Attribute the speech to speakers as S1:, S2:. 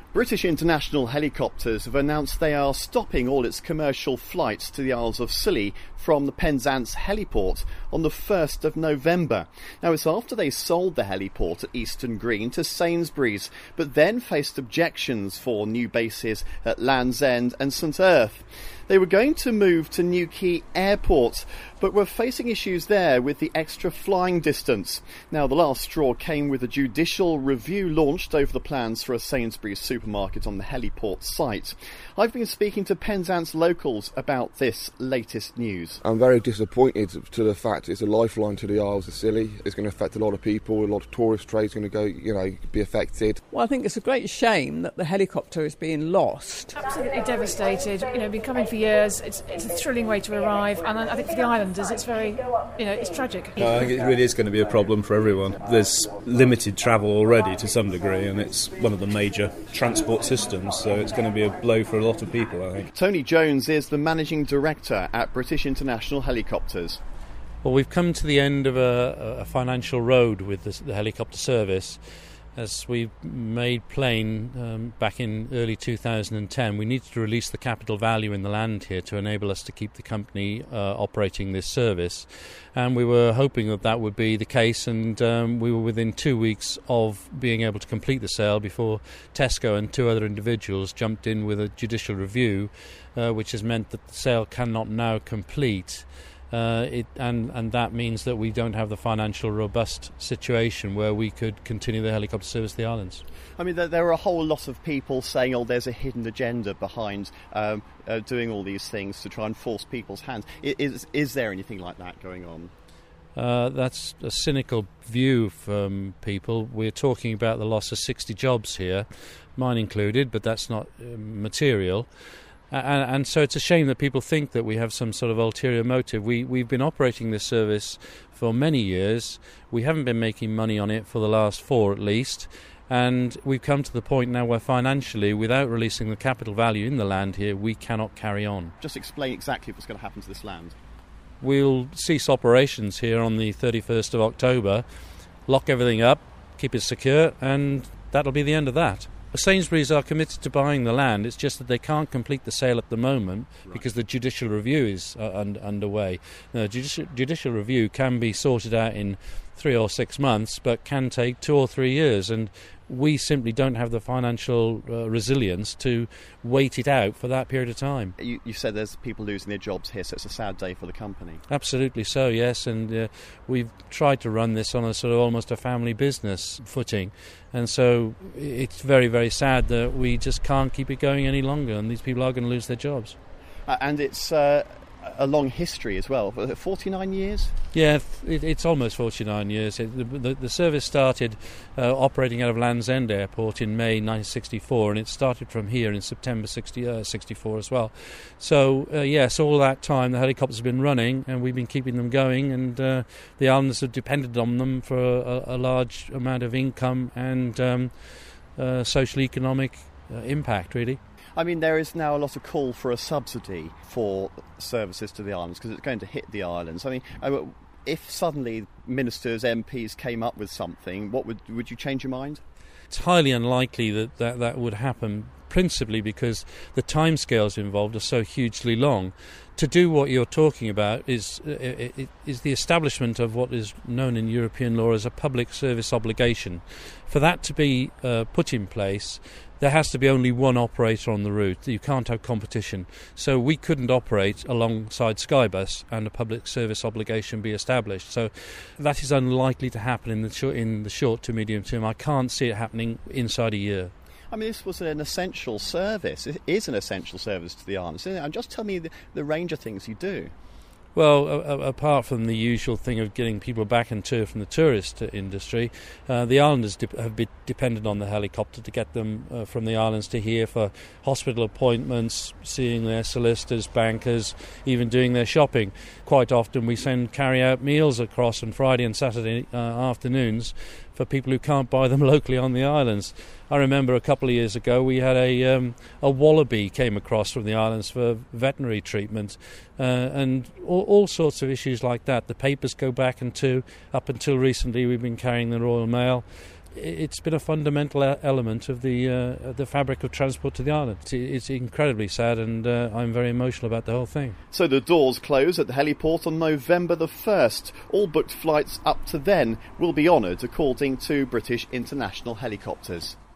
S1: British International Helicopters have announced they are stopping all its commercial flights to the Isles of Scilly from the Penzance heliport on the 1st of November. Now, it's after they sold the heliport at Eastern Green to Sainsbury's, but then faced objections for new bases at Land's End and St Erth. They were going to move to Newquay Airport, but were facing issues there with the extra flying distance. Now, the last straw came with a judicial review launched over the plans for a Sainsbury's supermarket on the heliport site. I've been speaking to Penzance locals about this latest news.
S2: I'm very disappointed to the fact it's a lifeline to the Isles of Scilly. It's going to affect a lot of people, a lot of tourist trade's going to be affected.
S3: Well, I think it's a great shame that the helicopter is being lost.
S4: Absolutely devastated. Been coming for years. It's a thrilling way to arrive, and I think for the islanders it's very, it's tragic.
S5: I think it really is going to be a problem for everyone. There's limited travel already to some degree, and it's one of the major transport systems, so it's going to be a blow for a lot of people, I think.
S1: Tony Jones is the managing director at British International Helicopters.
S6: Well, we've come to the end of a financial road with the helicopter service. As we made plain back in early 2010, we needed to release the capital value in the land here to enable us to keep the company operating this service. And we were hoping that would be the case, and we were within 2 weeks of being able to complete the sale before Tesco and two other individuals jumped in with a judicial review, which has meant that the sale cannot now complete. And that means that we don't have the financial robust situation where we could continue the helicopter service to the islands.
S1: I mean, there are a whole lot of people saying, there's a hidden agenda behind doing all these things to try and force people's hands. Is there anything like that going on?
S6: That's a cynical view from people. We're talking about the loss of 60 jobs here, mine included, but that's not material. And so it's a shame that people think that we have some sort of ulterior motive. We've been operating this service for many years. We haven't been making money on it for the last 4 at least. And we've come to the point now where financially, without releasing the capital value in the land here, we cannot carry on.
S1: Just explain exactly what's going to happen to this land.
S6: We'll cease operations here on the 31st of October, lock everything up, keep it secure, and that'll be the end of that. Sainsbury's are committed to buying the land. It's just that they can't complete the sale at the moment because the judicial review is underway. The judicial review can be sorted out in 3 or 6 months, but can take 2 or 3 years, and we simply don't have the financial resilience to wait it out for that period of time.
S1: You said there's people losing their jobs here, so it's a sad day for the company.
S6: Absolutely so, yes, and we've tried to run this on a sort of almost a family business footing, and so it's very, very sad that we just can't keep it going any longer, and these people are going to lose their jobs.
S1: And it's a long history as well. 49 years?
S6: Yeah, it's almost 49 years. The service started operating out of Land's End Airport in May 1964, and it started from here in September 64 as well. So, yes, all that time the helicopters have been running, and we've been keeping them going, and the islanders have depended on them for a large amount of income and social economic impact, really.
S1: I mean, there is now a lot of call for a subsidy for services to the islands because it's going to hit the islands. I mean, if suddenly ministers, MPs came up with something, would you change your mind?
S6: It's highly unlikely that would happen, principally because the timescales involved are so hugely long. To do what you're talking about is the establishment of what is known in European law as a public service obligation. For that to be put in place, there has to be only one operator on the route. You can't have competition. So we couldn't operate alongside Skybus and a public service obligation be established. So that is unlikely to happen in the short to medium term. I can't see it happening inside a year.
S1: I mean, this was an essential service. It is an essential service to the islands. And just tell me the range of things you do.
S6: Well, apart from the usual thing of getting people back and to from the tourist industry, the islanders have been dependent on the helicopter to get them from the islands to here for hospital appointments, seeing their solicitors, bankers, even doing their shopping. Quite often we send carry-out meals across on Friday and Saturday afternoons for people who can't buy them locally on the islands. I remember a couple of years ago we had a wallaby came across from the islands for veterinary treatment, and all sorts of issues like that. The papers go back up until recently we've been carrying the Royal Mail. it's been a fundamental element of the fabric of transport to the island. It's incredibly sad, and I'm very emotional about the whole thing.
S1: So the doors close at the heliport on November the 1st. All booked flights up to then will be honoured according to British International Helicopters.